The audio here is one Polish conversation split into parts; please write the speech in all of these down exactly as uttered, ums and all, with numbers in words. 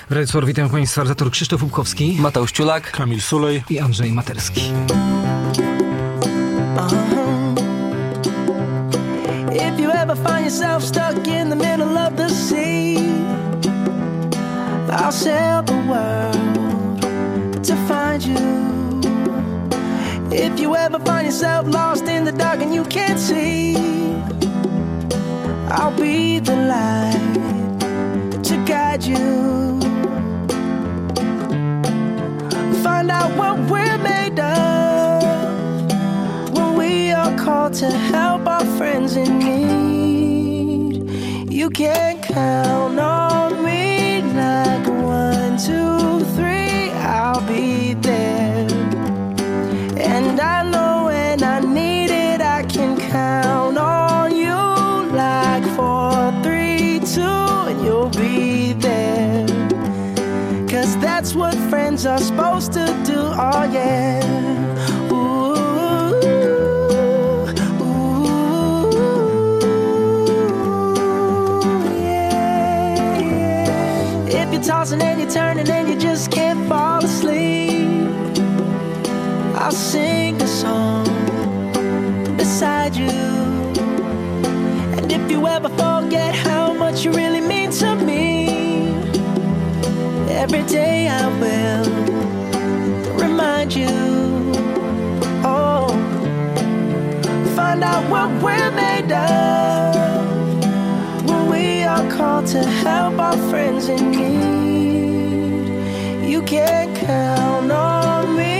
W Radiu Sport witam Państwa, redaktor Krzysztof Łupkowski, Mateusz Ciulak, Kamil Sulej i Andrzej Materski. If you ever find yourself stuck in the middle of the sea, I'll sail the world to find you. If you ever find yourself lost in the dark and you can't see, I'll be the light to guide you. Find out what we're made of when we are called to help our friends in need. You can count on me like one, two, three, I'll be there. And I know when I need it, I can count on you like four, three, two, and you'll be there. Cause that's what friends are supposed to do, oh yeah. Ooh, ooh, yeah, yeah. If you're tossing and you're turning and you just can't fall asleep, I'll sing a song beside you. And if you ever forget how much you really mean to me, every day I will remind you. Oh, find out what we're made of when we are called to help our friends in need. You can count on me.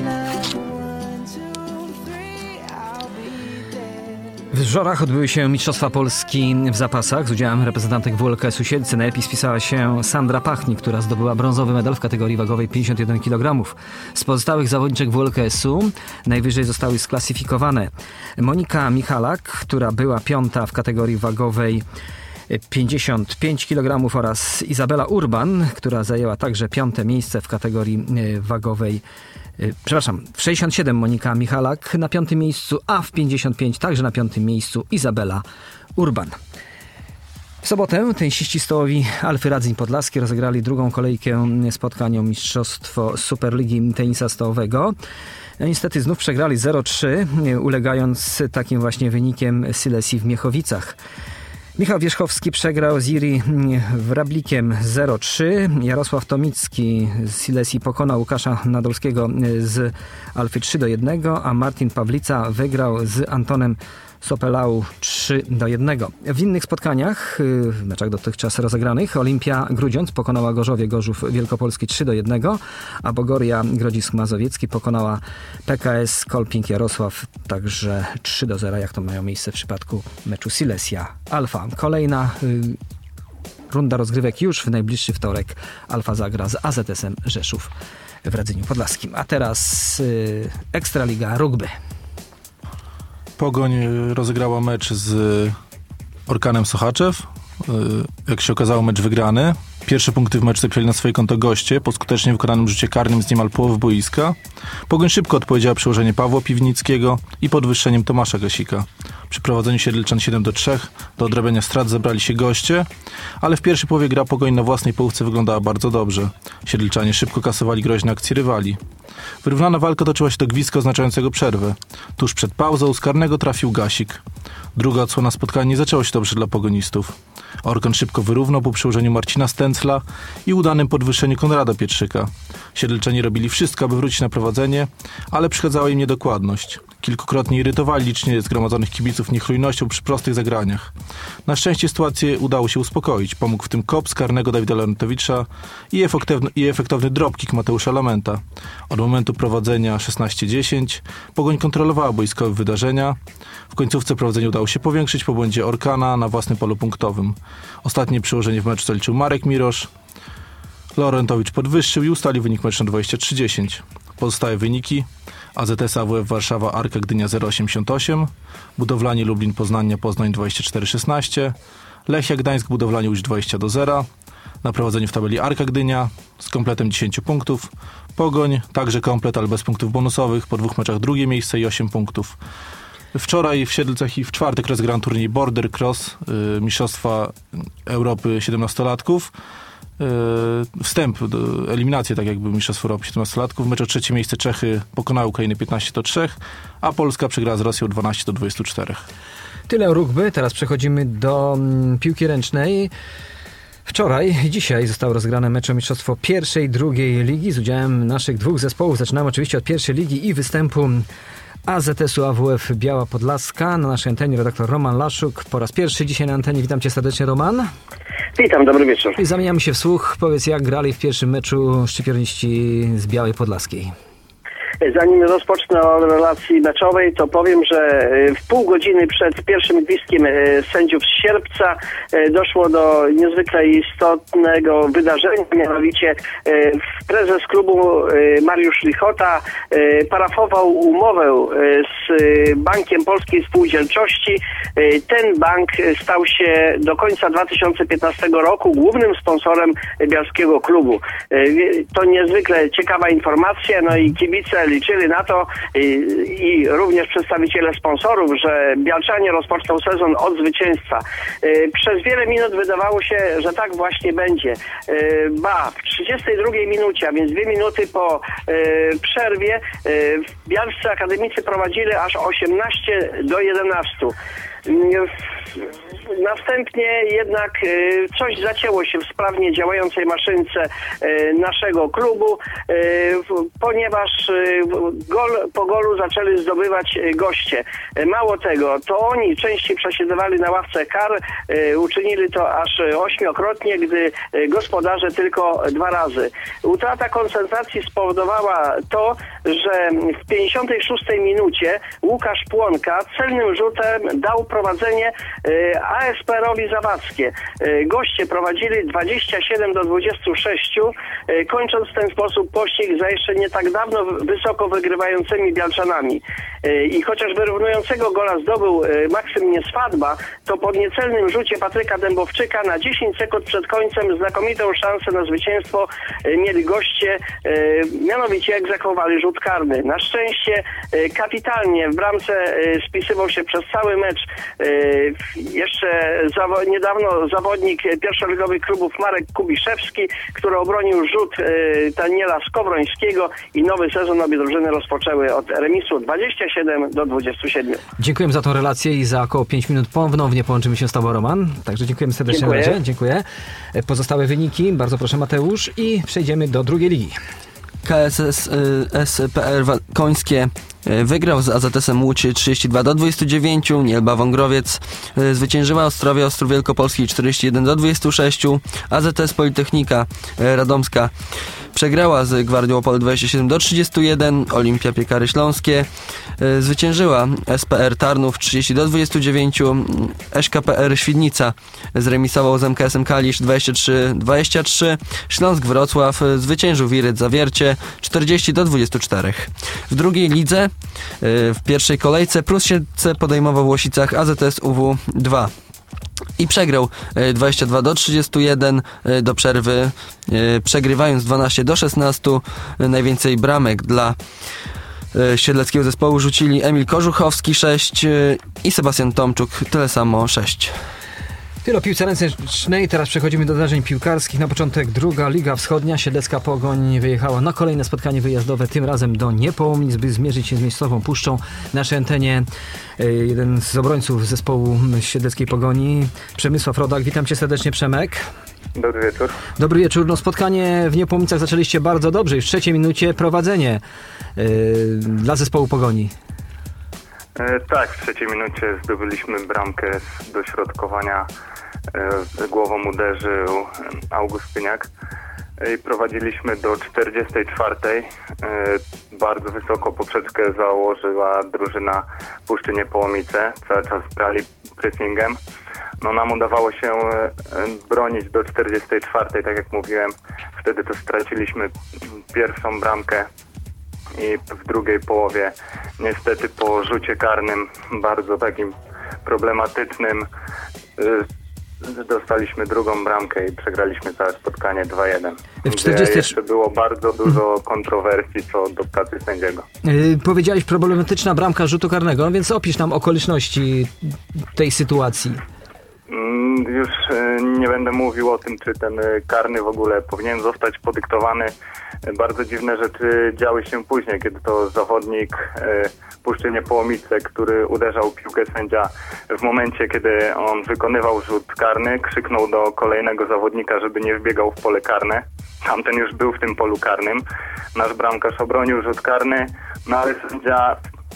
W Żorach odbyły się Mistrzostwa Polski w zapasach z udziałem reprezentantek W L K S-u Siedlce. Najlepiej spisała się Sandra Pachnik, która zdobyła brązowy medal w kategorii wagowej pięćdziesiąt jeden kilogramów. Z pozostałych zawodniczek W L K S-u najwyżej zostały sklasyfikowane Monika Michalak, która była piąta w kategorii wagowej pięćdziesiąt pięć kilogramów, oraz Izabela Urban, która zajęła także piąte miejsce w kategorii wagowej, przepraszam, w sześćdziesiąt siedem Monika Michalak na piątym miejscu, a w pięćdziesiąt pięć także na piątym miejscu Izabela Urban. W sobotę tenisiści stołowi Alfy Radzyń Podlaskie rozegrali drugą kolejkę spotkań o mistrzostwo Superligi Tenisa Stołowego. No, niestety znów przegrali zero trzy, ulegając takim właśnie wynikiem Silesii w Miechowicach. Michał Wierzchowski przegrał z Iri Wrablikiem zero trzy. Jarosław Tomicki z Silesii pokonał Łukasza Nadolskiego z Alfy trzy do jednego, a Martin Pawlica wygrał z Antonem Sopelał trzy do jednego. W innych spotkaniach, w meczach dotychczas rozegranych, Olimpia Grudziądz pokonała Gorzowie Gorzów Wielkopolski trzy do jednego, a Bogoria Grodzisk Mazowiecki pokonała P K S Kolping Jarosław także trzy do zera, jak to miało miejsce w przypadku meczu Silesia Alfa. Kolejna y, runda rozgrywek już w najbliższy wtorek. Alfa zagra z A Z S-em Rzeszów w Radzyniu Podlaskim. A teraz y, Ekstraliga Rugby. Pogoń rozegrała mecz z Orkanem Sochaczew. Jak się okazało, mecz wygrany. Pierwsze punkty w meczu zapisali na swoje konto goście po skutecznie wykonanym rzucie karnym z niemal połowy boiska. Pogoń szybko odpowiedziała przełożenie Pawła Piwnickiego i podwyższeniem Tomasza Gasika. Przy prowadzeniu Siedlczan siedem do trzech do odrabiania strat zabrali się goście, ale w pierwszej połowie gra Pogoń na własnej połówce wyglądała bardzo dobrze. Siedlczanie szybko kasowali groźne akcje rywali. Wyrównana walka toczyła się do gwizdka oznaczającego przerwę. Tuż przed pauzą z karnego trafił Gasik. Druga odsłona spotkania nie zaczęła się dobrze dla pogonistów. Orkan szybko wyrównał po przełożeniu Marcina Stęcla i udanym podwyższeniu Konrada Pietrzyka. Siedlczanie robili wszystko, aby wrócić na prowadzenie, ale przeszkadzała im niedokładność. Kilkukrotnie irytowali licznie zgromadzonych kibiców niechlujnością przy prostych zagraniach. Na szczęście sytuację udało się uspokoić. Pomógł w tym kop z karnego Dawida Leontowicza i efektywny, i efektowny dropkick Mateusza Lamenta. Od momentu prowadzenia szesnaście dziesięć Pogoń kontrolowała boiskowe wydarzenia. W końcówce prowadzenie udało się powiększyć po błędzie Orkana na własnym polu punktowym. Ostatnie przełożenie w meczu zaliczył Marek Mirosz. Laurentowicz podwyższył i ustalił wynik meczu na dwadzieścia trzy dziesięć. Pozostałe wyniki: A Z S A W F Warszawa Arka Gdynia zero osiemdziesiąt osiem, Budowlanie Lublin Poznania Poznań dwadzieścia cztery szesnaście, Lechia Gdańsk Budowlanie Łódź dwadzieścia do zera. Na prowadzeniu w tabeli Arka Gdynia z kompletem dziesięć punktów. Pogoń także komplet, ale bez punktów bonusowych. Po dwóch meczach drugie miejsce i osiem punktów. Wczoraj w Siedlcach i w czwartek rozegrano turniej Border Cross, yy, Mistrzostwa Europy siedemnastolatków. wstęp, do eliminacji, tak jakby Mistrzostw Europy siedemnastolatków. Mecz o trzecie miejsce Czechy pokonały Ukrainę piętnaście do trzech, a Polska przegrała z Rosją dwanaście do dwudziestu czterech. Tyle o rugby. Teraz przechodzimy do mm, piłki ręcznej. Wczoraj i dzisiaj zostały rozgrane mecze o mistrzostwo pierwszej, drugiej ligi z udziałem naszych dwóch zespołów. Zaczynamy oczywiście od pierwszej ligi i występu A Z S-u A W F Biała Podlaska. Na naszej antenie redaktor Roman Laszuk. Po raz pierwszy dzisiaj na antenie. Witam cię serdecznie, Roman. Witam, dobry wieczór. I zamieniamy się w słuch. Powiedz, jak grali w pierwszym meczu szczypiorniści z Białej Podlaskiej. Zanim rozpocznę od relacji meczowej, to powiem, że w pół godziny przed pierwszym gwizdkiem sędziów z Sierpca doszło do niezwykle istotnego wydarzenia, mianowicie prezes klubu Mariusz Lichota parafował umowę z Bankiem Polskiej Spółdzielczości. Ten bank stał się do końca dwa tysiące piętnastego roku głównym sponsorem bialskiego klubu. To niezwykle ciekawa informacja, no i kibice liczyli na to i, i również przedstawiciele sponsorów, że Bialczanie rozpoczną sezon od zwycięstwa. Przez wiele minut wydawało się, że tak właśnie będzie. Ba, w trzydziestej drugiej minucie, a więc dwie minuty po przerwie, bialscy akademicy prowadzili aż osiemnaście do jedenastu. Następnie jednak coś zacięło się w sprawnie działającej maszynce naszego klubu, ponieważ gol po golu zaczęli zdobywać goście. Mało tego, to oni częściej przesiadywali na ławce kar, uczynili to aż ośmiokrotnie, gdy gospodarze tylko dwa razy. Utrata koncentracji spowodowała to, że w pięćdziesiątej szóstej minucie Łukasz Płonka celnym rzutem dał prowadzenie A S P R-owi Zawadzkie. Goście prowadzili dwadzieścia siedem do dwudziestu sześciu, kończąc w ten sposób pościg za jeszcze nie tak dawno wysoko wygrywającymi Bialczanami. I chociaż wyrównującego gola zdobył Maksym Nieswadba, to po niecelnym rzucie Patryka Dębowczyka na dziesięć sekund przed końcem znakomitą szansę na zwycięstwo mieli goście, mianowicie egzekwowali rzut karny. Na szczęście kapitalnie w bramce spisywał się przez cały mecz jeszcze zawo- niedawno zawodnik pierwszoligowych klubów Marek Kubiszewski, który obronił rzut Daniela Skowrońskiego i nowy sezon obie drużyny rozpoczęły od remisu dwadzieścia siedem do dwudziestu siedmiu. Dziękuję za tą relację i za około pięć minut ponownie połączymy się z tobą, Roman. Także dziękujemy serdecznie. Dziękuję. Na razie. Dziękuję. Pozostałe wyniki, bardzo proszę, Mateusz, i przejdziemy do drugiej ligi. K S S P R Końskie wygrał z A Z S-em Łódź trzydzieści dwa do dwudziestu dziewięciu. Nielba Wągrowiec zwyciężyła Ostrowie Ostrów Wielkopolski czterdzieści jeden do dwudziestu sześciu. A Z S Politechnika Radomska przegrała z Gwardią Opole dwadzieścia siedem do trzydziestu jeden. Olimpia Piekary Śląskie zwyciężyła S P R Tarnów trzydzieści do dwudziestu dziewięciu. S K P R Świdnica zremisował z M K S-em Kalisz dwadzieścia trzy do dwudziestu trzech. Śląsk Wrocław zwyciężył Wiryt Zawiercie czterdzieści do dwudziestu czterech. W drugiej lidze w pierwszej kolejce Prussiece podejmował w Łosicach A Z S U W dwa i przegrał dwadzieścia dwa do trzydziestu jeden do przerwy, przegrywając dwanaście do szesnastu. Najwięcej bramek dla siedleckiego zespołu rzucili Emil Korzuchowski sześć i Sebastian Tomczuk tyle samo sześć. Tyle o piłce ręcznej. Teraz przechodzimy do wydarzeń piłkarskich. Na początek druga Liga Wschodnia. Siedlecka Pogoń wyjechała na kolejne spotkanie wyjazdowe, tym razem do Niepołomic, by zmierzyć się z miejscową Puszczą. Na naszej antenie jeden z obrońców zespołu Siedleckiej Pogoni, Przemysław Rodak. Witam cię serdecznie, Przemek. Dobry wieczór. Dobry wieczór. No, spotkanie w Niepomicach zaczęliście bardzo dobrze i w trzeciej minucie prowadzenie yy, dla zespołu Pogoni. E, tak, w trzeciej minucie zdobyliśmy bramkę z dośrodkowania. E, głową uderzył Augustyniak i prowadziliśmy do czterdziestej czwartej. E, bardzo wysoko poprzeczkę założyła drużyna Puszczy Niepołomice. Cały czas brali pressingem. No, nam udawało się e, bronić do czterdziestej czwartej, tak jak mówiłem. Wtedy to straciliśmy pierwszą bramkę. I w drugiej połowie niestety po rzucie karnym bardzo takim problematycznym yy, dostaliśmy drugą bramkę i przegraliśmy całe spotkanie dwa jeden. W czterdziestej... Jeszcze było bardzo dużo kontrowersji co do pracy sędziego. Yy, powiedziałeś problematyczna bramka rzutu karnego, no więc opisz nam okoliczności tej sytuacji. już nie będę mówił o tym, czy ten karny w ogóle powinien zostać podyktowany. Bardzo dziwne rzeczy działy się później, kiedy to zawodnik Puszczy Niepołomice, który uderzał piłkę, sędzia w momencie, kiedy on wykonywał rzut karny, krzyknął do kolejnego zawodnika, żeby nie wbiegał w pole karne. Tamten już był w tym polu karnym. Nasz bramkarz obronił rzut karny, no ale sędzia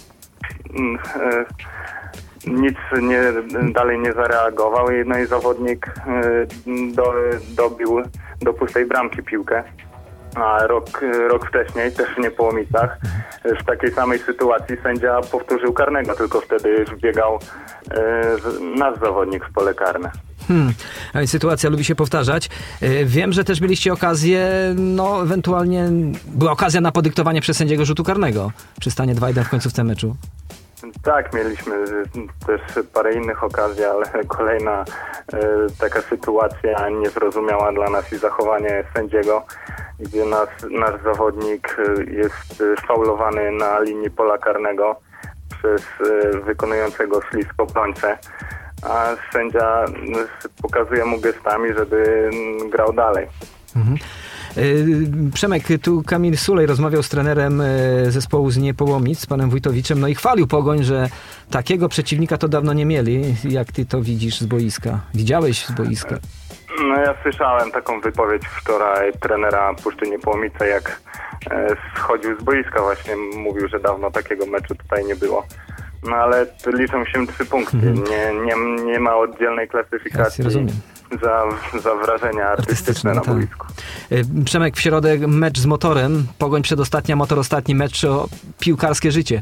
nic nie, dalej nie zareagował i, no i zawodnik do, dobił do pustej bramki piłkę. A rok, rok wcześniej, też w Niepołomicach, w takiej samej sytuacji sędzia powtórzył karnego, tylko wtedy wbiegał e, nasz zawodnik w pole karne. Hmm, a więc sytuacja lubi się powtarzać. Wiem, że też mieliście okazję, no ewentualnie była okazja na podyktowanie przez sędziego rzutu karnego przy stanie dwa jeden w końcówce meczu. Tak, mieliśmy też parę innych okazji, ale kolejna e, taka sytuacja niezrozumiała dla nas i zachowanie sędziego, gdzie nas, nasz zawodnik jest faulowany na linii pola karnego przez e, wykonującego ślizg obrońcę, a sędzia pokazuje mu gestami, żeby grał dalej. Mhm. Przemek, tu Kamil Sulej rozmawiał z trenerem zespołu z Niepołomic, z panem Wójtowiczem, no i chwalił Pogoń, że takiego przeciwnika to dawno nie mieli. Jak ty to widzisz z boiska? Widziałeś z boiska? No ja słyszałem taką wypowiedź wczoraj trenera Puszczy Niepołomice, jak schodził z boiska właśnie, mówił, że dawno takiego meczu tutaj nie było. No ale liczą się trzy punkty, mhm. nie, nie, nie ma oddzielnej klasyfikacji. Rozumiem. Za, za wrażenia artystyczne, artystyczne na tak. boisku. Przemek, w środę mecz z Motorem. Pogoń przedostatnia, Motor ostatni mecz o piłkarskie życie.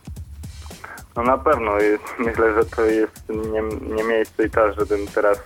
No na pewno. Myślę, że to jest nie, nie miejsce i czas, żebym teraz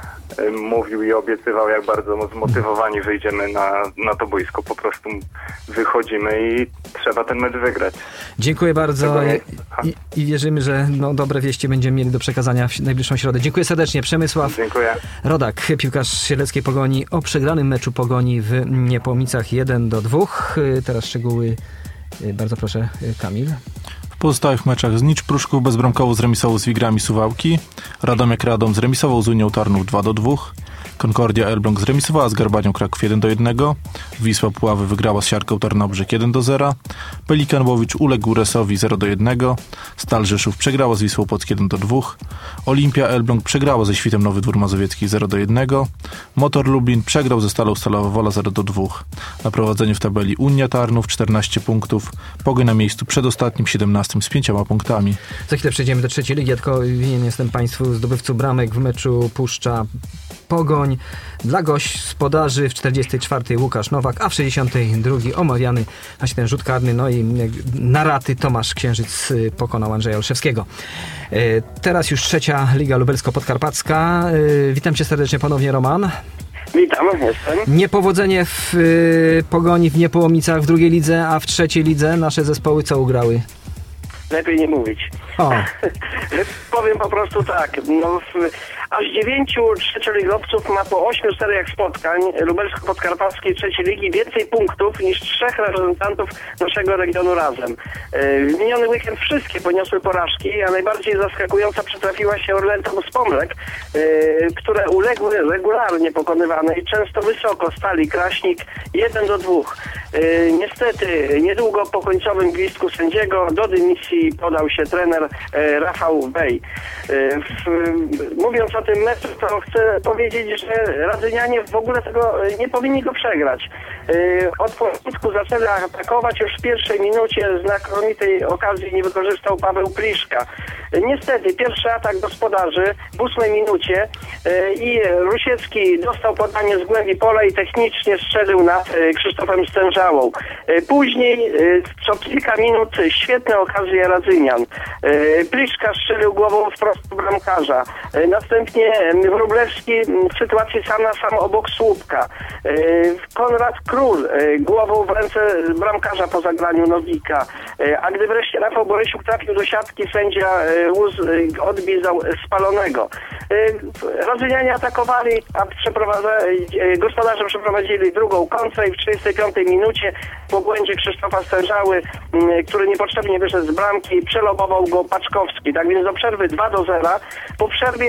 mówił i obiecywał, jak bardzo zmotywowani wyjdziemy na, na to boisko. Po prostu wychodzimy i trzeba ten mecz wygrać. Dziękuję bardzo i, i wierzymy, że no, dobre wieści będziemy mieli do przekazania w najbliższą środę. Dziękuję serdecznie. Przemysław Dziękuję. Rodak, piłkarz Sieleckiej Pogoni, o przegranym meczu Pogoni w Niepołomicach jeden do dwóch. Teraz szczegóły. Bardzo proszę, Kamil. W pozostałych meczach Znicz Pruszków bezbramkowo zremisował z Wigrami Suwałki, Radomiak Radom zremisował z Unią Tarnów dwa do dwóch, Concordia Elbląg zremisowała z Garbanią Kraków jeden do jednego, Wisła Puławy wygrała z Siarką Tarnobrzeg jeden do zera, Pelikan Łowicz uległ Resowi zero do jednego, Stal Rzeszów przegrała z Wisłą Płock jeden do dwóch, Olimpia Elbląg przegrała ze Świtem Nowy Dwór Mazowiecki zero do jednego, Motor Lublin przegrał ze Stalą Stalowa Wola zero do dwóch. Na prowadzeniu w tabeli Unia Tarnów czternaście punktów, Pogoń na miejscu przedostatnim siedemnastym z pięcioma punktami. Za chwilę przejdziemy do trzeciej ligi, tylko winien jestem Państwu zdobywców bramek w meczu Puszcza Pogoń. Dla gospodarzy w czterdziestej czwartej Łukasz Nowak, a w sześćdziesiątej drugiej omawiany właśnie ten rzut karny, no i na raty Tomasz Księżyc pokonał Andrzeja Olszewskiego. Teraz już trzecia Liga Lubelsko-Podkarpacka. Witam cię serdecznie ponownie, Roman. Witam, jestem. Niepowodzenie w Pogoni, w Niepołomicach w drugiej lidze, a w trzeciej lidze nasze zespoły co ugrały? Lepiej nie mówić. O. Powiem po prostu tak. No, w, aż dziewięciu trzecioligowców ma po ośmiu seriach spotkań lubelsko-podkarpackiej trzeciej ligi więcej punktów niż trzech reprezentantów naszego regionu razem. W miniony weekend wszystkie poniosły porażki, a najbardziej zaskakująca przytrafiła się Orlentom z Pomlek, które uległy regularnie pokonywane i często wysoko Stali Kraśnik jeden do dwóch. Niestety niedługo po końcowym gwizdku sędziego do dymisji podał się trener Rafał Bej. Mówiąc o tym meczu, to chcę powiedzieć, że Radzynianie w ogóle tego nie powinni go przegrać. Od początku zaczęli atakować, już w pierwszej minucie znakomitej okazji nie wykorzystał Paweł Pliszka. Niestety pierwszy atak gospodarzy w ósmej minucie i Rusiecki dostał podanie z głębi pola i technicznie strzelił nad Krzysztofem Stężałą. Później co kilka minut świetne okazje Radzynian. Pliszka strzelił głową wprost do bramkarza. Następnie Wróblewski w sytuacji sam na sam obok słupka. Konrad Król głową w ręce bramkarza po zagraniu Nowika. A gdy wreszcie Rafał Borysiuk trafił do siatki, sędzia Łuz odbizał spalonego. Radzynianie atakowali, a gospodarze przeprowadzili drugą kontrę i w trzydziestej piątej minucie po błędzie Krzysztofa Stężały, który niepotrzebnie wyszedł z bramki, przelobował go Paczkowski. Tak więc do przerwy dwa do zera. Po przerwie Radzynianie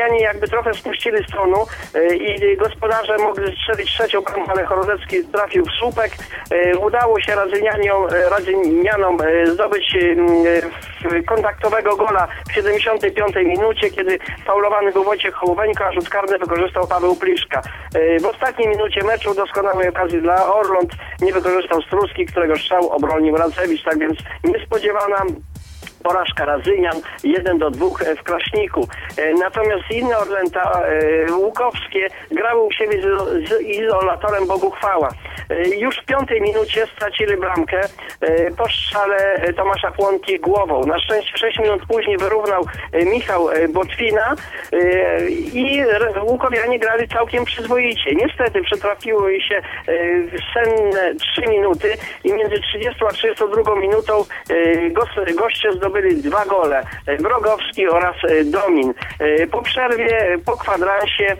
Orlenianie jakby trochę spuścili z tonu e, i gospodarze mogli strzelić trzecią bramkę, ale Choroszewski trafił w słupek. E, udało się Radzynianiom, Radzynianom e, zdobyć e, kontaktowego gola w siedemdziesiątej piątej minucie, kiedy faulowany był Wojciech Hołoweńko, a rzut karny wykorzystał Paweł Pliszka. E, w ostatniej minucie meczu doskonałej okazji dla Orląt nie wykorzystał Struski, którego strzał obronił Radzewicz, tak więc niespodziewana porażka Radzynian, jeden do dwóch w Kraśniku. Natomiast inne Orlęta e, łukowskie grały u siebie z, z izolatorem Boguchwała. E, już w piątej minucie stracili bramkę e, po strzale Tomasza Płonki głową. Na szczęście sześć minut później wyrównał e, Michał e, Botwina e, i łukowianie grali całkiem przyzwoicie. Niestety przytrafiły się e, senne trzy minuty i między trzydziestą a trzydziestą drugą minutą e, goś, goście zdobyli byli dwa gole, Wrogowski oraz Domin. Po przerwie, po kwadransie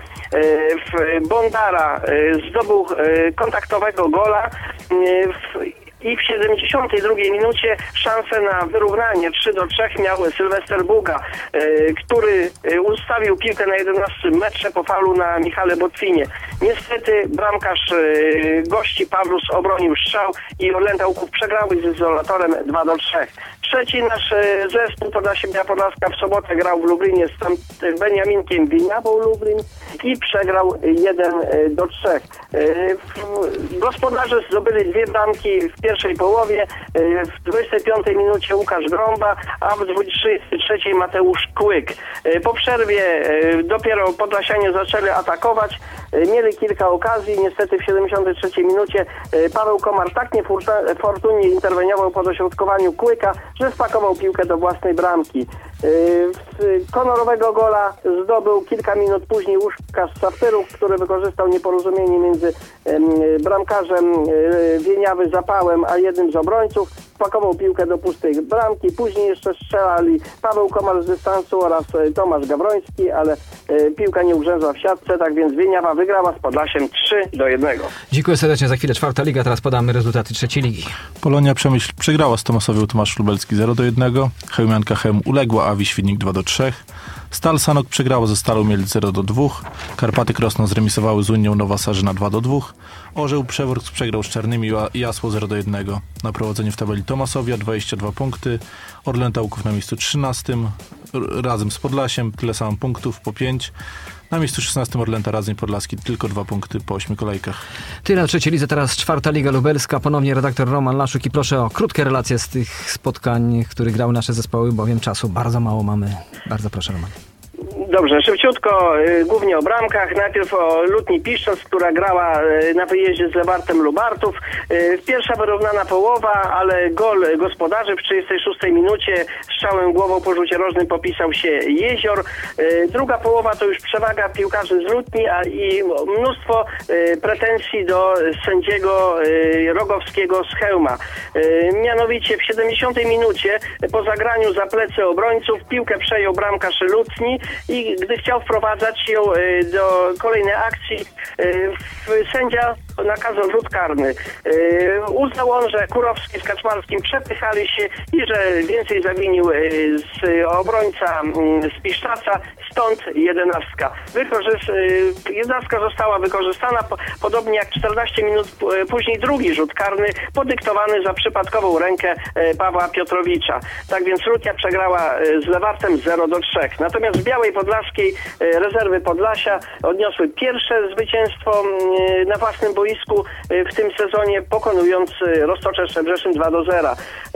Bondara zdobył kontaktowego gola i w siedemdziesiątej drugiej minucie szansę na wyrównanie trzy do trzech miał Sylwester Buga, który ustawił piłkę na jedenastym metrze po faulu na Michale Botwinie. Niestety bramkarz gości Pawlus obronił strzał i Orlęta Łuków przegrały z izolatorem dwa do trzech. Trzeci nasz zespół Podlasie Biała Podlaska w sobotę grał w Lublinie z Beniaminkiem Winiawą Lublin i przegrał jeden do trzech. Gospodarze zdobyli dwie bramki w pierwszej połowie. W dwudziestej piątej minucie Łukasz Grąba, a w dwudziestej trzeciej Mateusz Kłyk. Po przerwie dopiero Podlasianie zaczęli atakować. Mieli kilka okazji. Niestety w siedemdziesiątej trzeciej minucie Paweł Komar tak niefortunnie interweniował po dośrodkowaniu Kłyka, że spakował piłkę do własnej bramki. Honorowego gola zdobył kilka minut później Łukasz Safyruk, który wykorzystał nieporozumienie między bramkarzem Wieniawy Zapałem a jednym z obrońców. Spakował piłkę do pustej bramki. Później jeszcze strzelali Paweł Komar z dystansu oraz Tomasz Gawroński, ale piłka nie ugrzęzła w siatce, tak więc Wieniawa wygrała z Podlasiem trzy do jednego. Dziękuję serdecznie. Za chwilę czwarta liga. Teraz podamy rezultaty trzeciej ligi. Polonia Przemyśl przegrała z Tomasowiem Tomasz Lubelski zero do jednego. Chełmianka Chełm uległa Awi Świdnik dwa do trzech. Stal Sanok przegrała ze Stalą Mielec zero do dwóch. Karpaty Krosno zremisowały z Unią Nowa Sarzyna dwa do dwóch. Orzeł Przeworsk przegrał z Czarnymi i Jasło zero do jednego. Na prowadzeniu w tabeli Tomasowia dwadzieścia dwa punkty. Orlęta Łuków na miejscu trzynastym. Razem z Podlasiem tyle samo punktów po pięć. Na miejscu szesnastym Orlęta Radzeń Podlaski tylko dwa punkty po ośmiu kolejkach. Tyle na trzeciej lidze, teraz czwarta liga lubelska. Ponownie redaktor Roman Laszuk i proszę o krótkie relacje z tych spotkań, w których grały nasze zespoły, bowiem czasu bardzo mało mamy. Bardzo proszę, Roman. Dobrze, szybciutko, y, głównie o bramkach. Najpierw o Lutni Piszczot, która grała y, na wyjeździe z Lewartem Lubartów. Y, pierwsza wyrównana połowa, ale gol gospodarzy w trzydziestej szóstej minucie strzałem głową po rzucie rożnym popisał się Jezior. Y, druga połowa to już przewaga piłkarzy z Lutni, a i mnóstwo y, pretensji do sędziego y, Rogowskiego z Chełma. Y, mianowicie w siedemdziesiątej minucie po zagraniu za plecy obrońców piłkę przejął bramkarz Lutni i gdy chciał wprowadzać ją do kolejnej akcji, sędzia nakazał rzut karny. Uznał on, że Kurowski z Kaczmarskim przepychali się i że więcej zawinił z obrońca z Piszczaca, stąd jedenastka. Wykorzys- jedenastka została wykorzystana, podobnie jak czternaście minut później drugi rzut karny, podyktowany za przypadkową rękę Pawła Piotrowicza. Tak więc Lutnia przegrała z Lewartem zero do trzech. Natomiast w Białej Podlaskiej rezerwy Podlasia odniosły pierwsze zwycięstwo na własnym boisku w tym sezonie, pokonując Roztocze Szczebrzeszyn dwa do zera.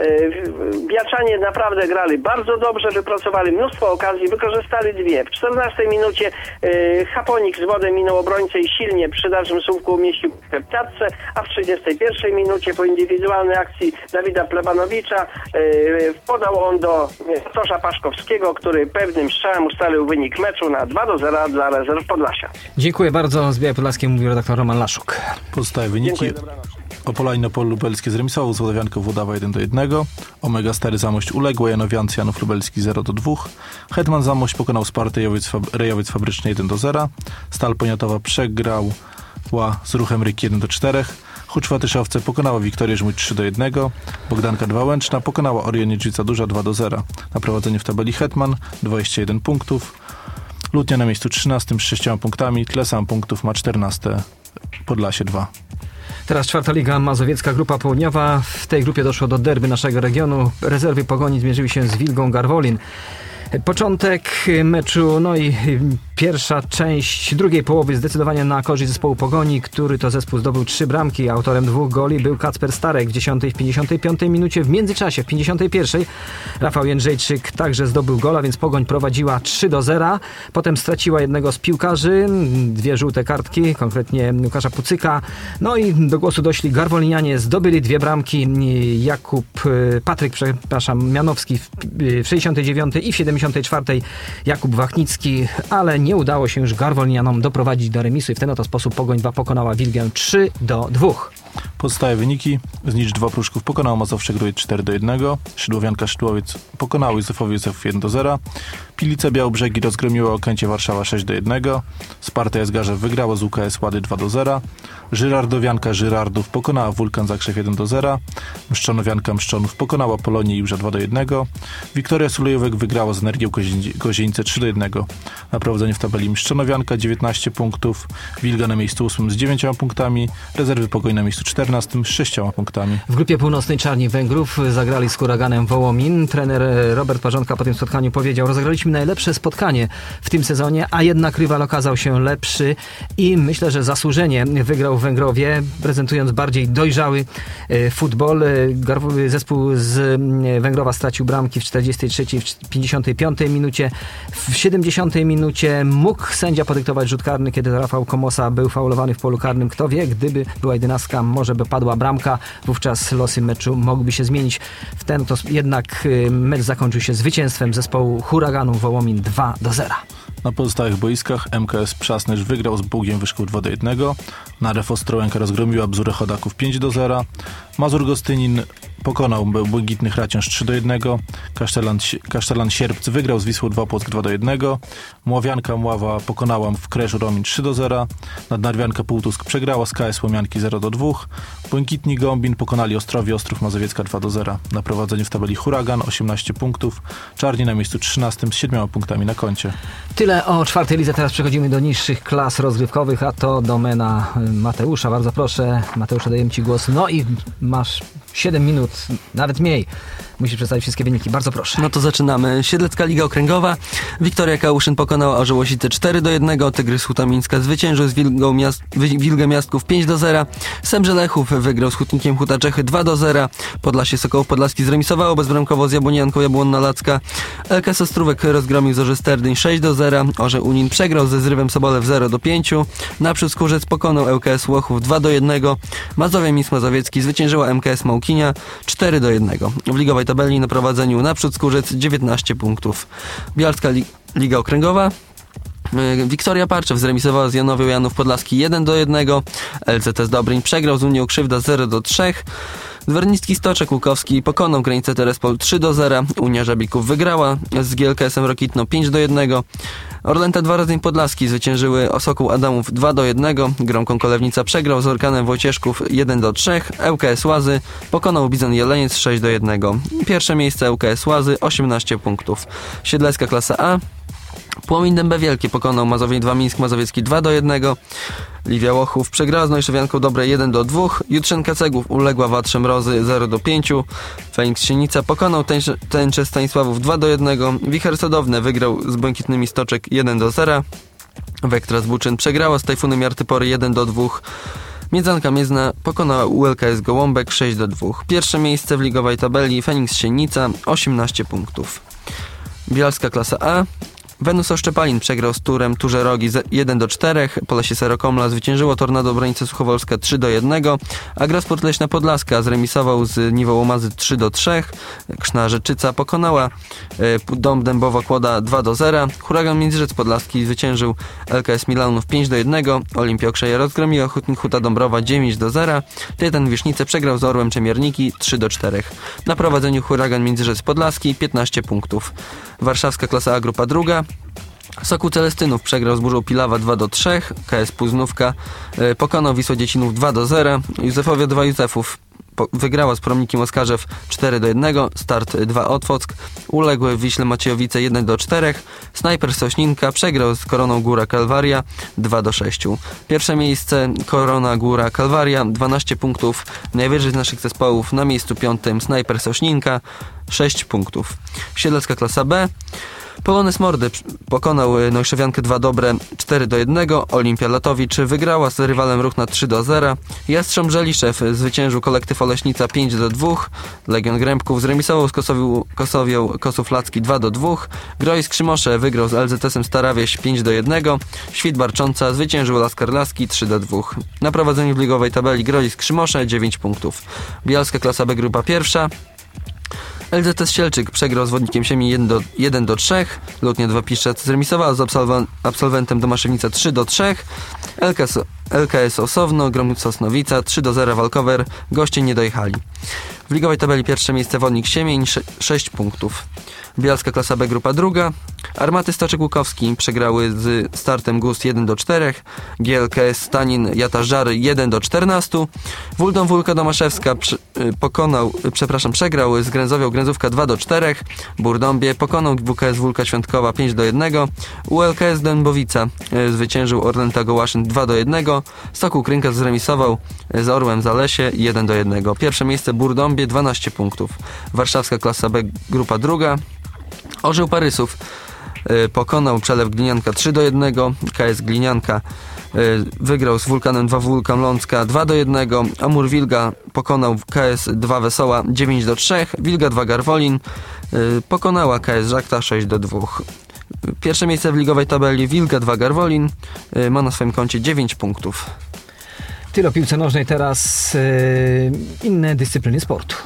Biaczanie naprawdę grali bardzo dobrze, wypracowali mnóstwo okazji, wykorzystali dwie. W czternastej minucie Haponik z wodem minął obrońcę i silnie przy dalszym słupku umieścił w piatce, a w trzydziestej pierwszej minucie po indywidualnej akcji Dawida Plebanowicza podał on do Tosza Paszkowskiego, który pewnym strzałem ustalił wynik meczu na dwa do zera dla rezerw Podlasia. Dziękuję bardzo. Z Białej Podlaskiej mówił redaktor Roman Laszuk. Pozostałe wyniki. Opole Inopol Lubelskie zremisował z Łodawianką Włodawa jeden do jednego. Omega Stary Zamość uległa Janowiance Janów Lubelski zero do dwóch. Hetman Zamość pokonał Spartę Rejowiec, Fab- Rejowiec Fabryczny jeden do zera. Stal Poniatowa przegrała z Ruchem Ryki jeden do czterech. Huczwa Tyszowce pokonała Wiktorię Żmudź trzy do jednego. Bogdanka Dwałęczna pokonała Orion Niedźwica Duża dwa do zera. Na prowadzeniu w tabeli Hetman dwadzieścia jeden punktów. Lutnia na miejscu trzynastym z sześcioma punktami, tyle samo punktów ma czternaste Podlasie dwa. Teraz czwarta liga mazowiecka, grupa południowa. W tej grupie doszło do derby naszego regionu. Rezerwy Pogoni zmierzyły się z Wilgą Garwolin. Początek meczu, no i pierwsza część drugiej połowy zdecydowanie na korzyść zespołu Pogoni, który to zespół zdobył trzy bramki. Autorem dwóch goli był Kacper Starek w dziesiątej i w pięćdziesiątej piątej minucie. W międzyczasie w pięćdziesiątej pierwszej Rafał Jędrzejczyk także zdobył gola, więc Pogoń prowadziła trzy do zera. Potem straciła jednego z piłkarzy, dwie żółte kartki, konkretnie Łukasza Pucyka. No i do głosu doszli garwolinianie, zdobyli dwie bramki. Jakub, Patryk, przepraszam, Mianowski w sześćdziesiątej dziewiątej i w siedemdziesiątej czwartej Jakub Wachnicki, ale nie udało się już garwolinianom doprowadzić do remisu i w ten oto sposób Pogoń dwa pokonała Wilgę trzy do dwóch. Pozostałe wyniki. Znicz dwa Pruszków pokonał Mazowsze Grójec cztery do jednego. Szydłowianka Szydłowiec pokonał Józefowi Józefów jeden do zera. Pilice Białobrzegi rozgromiła Okęcie Warszawa sześć do jednego. Sparta Jazgarzew wygrała z U K S Łady dwa do zera. Żyrardowianka Żyrardów pokonała Wulkan Zakrzew jeden do zera. Mszczonowianka Mszczonów pokonała Polonię Iłża dwa do jednego. Wiktoria Sulejówek wygrała z Energią Kozieńce trzy do jednego. Na prowadzeniu w tabeli Mszczonowianka dziewiętnaście punktów. Wilga na miejscu ósmym z dziewięcioma punktami. Rezerwy Pogoń na miejscu czternastym z sześcioma punktami. W grupie północnej Czarni Węgrów zagrali z Huraganem Wołomin. Trener Robert Parzątka po tym spotkaniu powiedział: rozegraliśmy najlepsze spotkanie w tym sezonie, a jednak rywal okazał się lepszy i myślę, że zasłużenie wygrał w Węgrowie, prezentując bardziej dojrzały e, futbol. E, zespół z Węgrowa stracił bramki w czterdziestej trzeciej, w pięćdziesiątej piątej minucie. W siedemdziesiątej minucie mógł sędzia podyktować rzut karny, kiedy Rafał Komosa był faulowany w polu karnym. Kto wie, gdyby była jedenastka, może by padła bramka, wówczas losy meczu mogłyby się zmienić. W ten to jednak mecz zakończył się zwycięstwem zespołu Huraganu Wołomin dwa do zera. Na pozostałych boiskach M K S Przasnysz wygrał z Bugiem Wyszków dwa do jednego. Narew Ostrołęka rozgromiła Bzurę Chodaków pięć do zera. Mazur Gostynin pokonał Błękitnych Raciąż trzy do jednego. Kasztelan, Kasztelan Sierpc wygrał z Wisłą dwa Płock dwa do jednego. Mławianka Mława pokonała w Kreszu Romin trzy do zera. Nadnarwianka Półtusk przegrała z K S Łomianki zero do dwóch. Błękitni Gombin pokonali Ostrowie Ostrów Mazowiecka dwa do zera. Na prowadzeniu w tabeli Huragan osiemnaście punktów. Czarni na miejscu trzynastym z siedmioma punktami na koncie. Tyle o czwartej lidze. Teraz przechodzimy do niższych klas rozgrywkowych, a to domena Mateusza. Bardzo proszę, Mateusz, daję Ci głos. No i masz siedem minut, nawet mniej. Musisz przedstawić wszystkie wyniki. Bardzo proszę. No to zaczynamy. Siedlecka Liga Okręgowa. Wiktoria Kałuszyn pokonała Orzełosicę cztery do jednego. Tygrys Huta Mińska zwyciężył z Wilgą Miast- Wilgę Miastków pięć do zera. Sembrze Lechów wygrał z Hutnikiem Huta Czechy dwa do zera. Podlasie Sokołów Podlaski zremisowało bezbramkowo z Jabłonianką Jabłonna Lacka. L K S Ostrówek rozgromił Zorzę Sterdyń sześć do zera. Orzeł Unin przegrał ze Zrywem Sobolew zero do pięciu. Naprzód Skórzec pokonał L K S Łochów dwa do jednego. Mazowia Mińsk Mazowiecki zwyciężyła M K S Małkinia cztery do jednego. W ligowej tabeli na prowadzeniu naprzód Skórzec dziewiętnaście punktów. Bialska Li- Liga Okręgowa. Wiktoria Parczew zremisowała z Janowią Janów Podlaski jeden do jednego. L C T z Dobryń przegrał z Unią Krzywda zero do trzech. Zwernicki Stoczek Łukowski pokonał Granicę Terespol trzy do zera. Unia Żabików wygrała z G L K S-em Rokitno pięć do jednego. Orlęta dwa razy Podlaski zwyciężyły Osokół Adamów dwa do jednego. Gromką Kolewnica przegrał z Orkanem Wojcieszków jeden do trzech. L K S Łazy pokonał Bizon Jeleniec sześć do jednego. Pierwsze miejsce L K S Łazy osiemnaście punktów. Siedlecka klasa A. Płomień Dębe Wielkie pokonał Mazowiej dwa Mińsk Mazowiecki dwa do jednego. Liwia Łochów przegrała z Nojszowianką Dobre jeden do dwóch. Jutrzenka Cegłów uległa Watrze Mrozy zero do pięciu. Feniks Sienica pokonał Tęcze Stanisławów dwa do jednego. Wicher Sadowne wygrał z Błękitnymi Stoczek jeden do zera. Wektra z Buczyn przegrała z Tajfunem Jartypory jeden do dwóch. Miedzanka Miedzna pokonała U L K S Gołąbek sześć do dwóch. Pierwsze miejsce w ligowej tabeli Feniks Sienica osiemnaście punktów. Bialska klasa A. Wenus Oszczepalin przegrał z Turem Turze Rogi jeden do czterech. Polesie Serokomla zwyciężyło Tornado Obrońcy Suchowolska trzy do jednego. Agrosport Leśna Podlaska zremisował z Niwą Łomazy trzy do trzech. Krzna Rzeczyca pokonała y, Dom Dębowa Kłoda dwa do zera. Huragan Międzyrzec Podlaski zwyciężył L K S Milanów pięć do jednego. Olimpia Okrzeja rozgromiła Hutnik Huta Dąbrowa dziewięć do zera. Tytan Wisznice przegrał z Orłem Czemierniki trzy do czterech. Na prowadzeniu Huragan Międzyrzec Podlaski piętnaście punktów. Warszawska klasa A grupa druga. Sokół Celestynów przegrał z Burzą Pilawa dwa do trzech. K S Puznówka y, pokonał Wisłę Dziecinów dwa do zera. Józefowie dwa Józefów po, wygrała z Promnikiem Oskarzew cztery do jednego, Start dwa Otwock uległy Wiśle Maciejowice jeden do czterech, Snajper Sośninka przegrał z Koroną Góra Kalwaria dwa do sześciu. Pierwsze miejsce Korona Góra Kalwaria dwanaście punktów, najwyżej z naszych zespołów na miejscu piątym Snajper Sośninka sześć punktów. Siedlecka klasa B. Polonez Mordy pokonał Nojszowiankę dwa Dobre cztery do jednego, Olimpia Latowicz wygrała z rywalem Ruchna trzy do zera, Jastrząb Żeliszew zwyciężył kolektyw Oleśnica pięć do dwóch, Legion Grębków zremisował z Kosowiu, Kosowią Kosów Lacki dwa do dwóch, Grojs Krzymosze wygrał z L Z S-em Stara Wieś pięć do jednego, Świt Barcząca zwyciężył Laskar Laski trzy do dwóch. Na prowadzeniu w ligowej tabeli Grojs Krzymosze dziewięć punktów. Bialska klasa B grupa pierwsza. L Z S Sielczyk przegrał z Wodnikiem Siemi jeden do trzech, Lutnia dwa Piszczec zremisowała z absolwen- absolwentem Domaszewnica trzy do trzech, L K S, L K S Osowno, Grom Sosnowica trzy do zera Walkover, goście nie dojechali. W ligowej tabeli pierwsze miejsce Wodnik Siemień sześć punktów. Bialska klasa B grupa druga. Armaty Stoczek Łukowski przegrały z Startem Gust jeden do czterech, G L K S Stanin Jata Żary jeden do czternastu, Wuldon Wólka Domaszewska przy, pokonał, przepraszam, przegrał z Gręzowią Gręzówka dwa do czterech, Burdąbie pokonał W K S Wólka Świątkowa pięć do jednego, U L K S Dębowica zwyciężył Orlęta Gołaszyn dwa do jednego, Sokół Krynka zremisował z Orłem Zalesie jeden do jednego. Pierwsze miejsce Burdąbie dwanaście punktów. Warszawska klasa B grupa druga. Orzeł Parysów y, pokonał Przelew Glinianka trzy do jednego, K S Glinianka y, wygrał z Wulkanem dwa Wulkan Lącka dwa do jednego, Amur Wilga pokonał K S dwa Wesoła dziewięć do trzech, Wilga dwa Garwolin y, pokonała K S Żakta sześć do dwóch. Pierwsze miejsce w ligowej tabeli Wilga dwa Garwolin y, ma na swoim koncie dziewięć punktów. Tyle o piłce nożnej, teraz yy, inne dyscypliny sportu.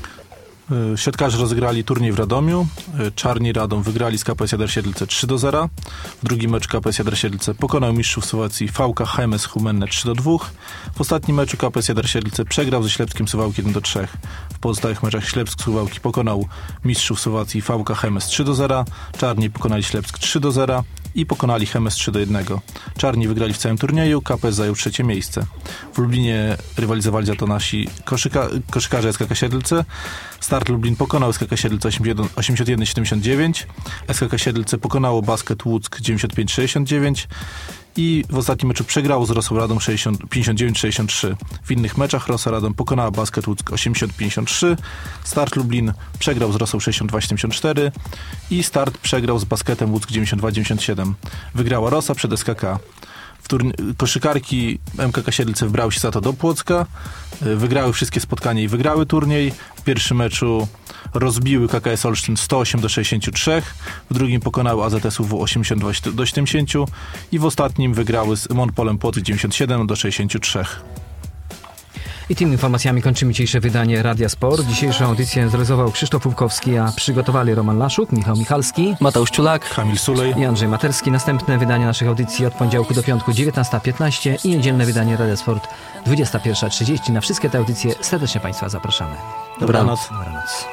Siatkarze rozegrali turniej w Radomiu. Czarni Radom wygrali z K P S Jadar Siedlce trzy do zera. W drugim meczu K P S Jadar Siedlce pokonał mistrzów Słowacji V K H M S Humenne trzy do dwóch. W ostatnim meczu K P S Jadar Siedlce przegrał ze Ślepskiem Suwałki jeden do trzech. W pozostałych meczach Ślepsk Suwałki pokonał mistrzów Słowacji V K H M S trzy do zera. Czarni pokonali Ślepsk trzy do zera i pokonali H M S trzy do jednego. Czarni wygrali w całym turnieju, K P S zajął trzecie miejsce. W Lublinie rywalizowali za to nasi koszyka, koszykarze S K K Siedlce. Start Lublin pokonał S K K Siedlce osiemdziesiąt jeden siedemdziesiąt dziewięć. S K K Siedlce pokonało Basket Łuck dziewięćdziesiąt pięć sześćdziesiąt dziewięć i w ostatnim meczu przegrało z Rosą Radom pięćdziesiąt dziewięć sześćdziesiąt trzy. W innych meczach Rosa Radom pokonała Basket Łuck osiemdziesiąt pięćdziesiąt trzy, Start Lublin przegrał z Rosą sześćdziesiąt dwa siedemdziesiąt cztery i Start przegrał z Basketem Łuck dziewięćdziesiąt dwa dziewięćdziesiąt siedem. Wygrała Rosa przed S K K. W turn- koszykarki M K K Siedlce wybrały się za to do Płocka, wygrały wszystkie spotkania i wygrały turniej. W pierwszym meczu rozbiły K K S Olsztyn sto osiem do sześćdziesięciu trzech, w drugim pokonały A Z S U W osiemdziesiąt dwa do siedemdziesięciu i w ostatnim wygrały z Monpolem Płock dziewięćdziesiąt siedem do sześćdziesięciu trzech. I tymi informacjami kończymy dzisiejsze wydanie Radia Sport. Dzisiejszą audycję zrealizował Krzysztof Łupkowski, a przygotowali Roman Laszuk, Michał Michalski, Mateusz Ciulak, Kamil Sulej i Andrzej Materski. Następne wydanie naszych audycji od poniedziałku do piątku dziewiętnasta piętnaście i niedzielne wydanie Radia Sport dwudziesta pierwsza trzydzieści. Na wszystkie te audycje serdecznie Państwa zapraszamy. Dobranoc. Dobranoc.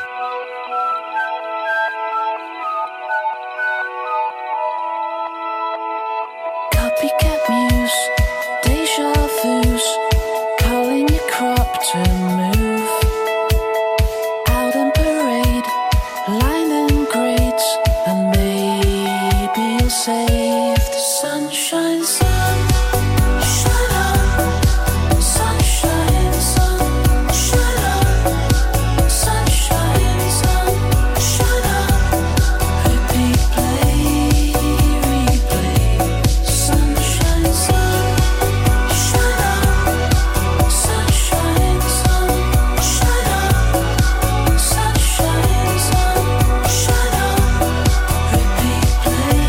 Copycat muse, deja vu's, calling your crop to move. Out on parade, line and grades, and maybe you'll save the sunshine, sun, shine on, sunshine, sun, shine on, sunshine, sun, shine on. Repeat, play, replay, sunshine, sun, shine on, sunshine, sun, shine on, sunshine, sun, shine on. Repeat, play,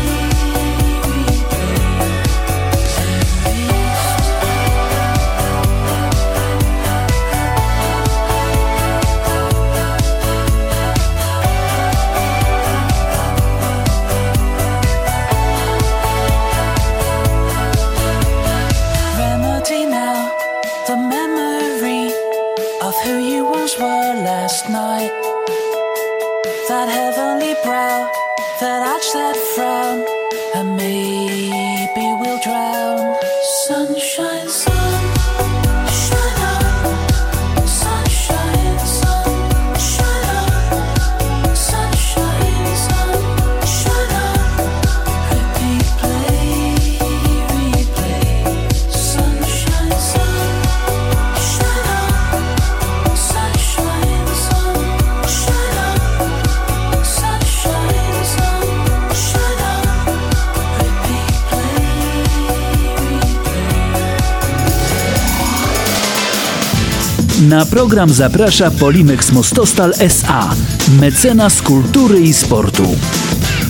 remedy now, the memory of who you once were last night. That heavenly brow, that arch, that frown, and maybe we'll drown. Sunshine, sun, shine on, sunshine. Na program zaprasza Polimex Mostostal S A, mecenas kultury i sportu.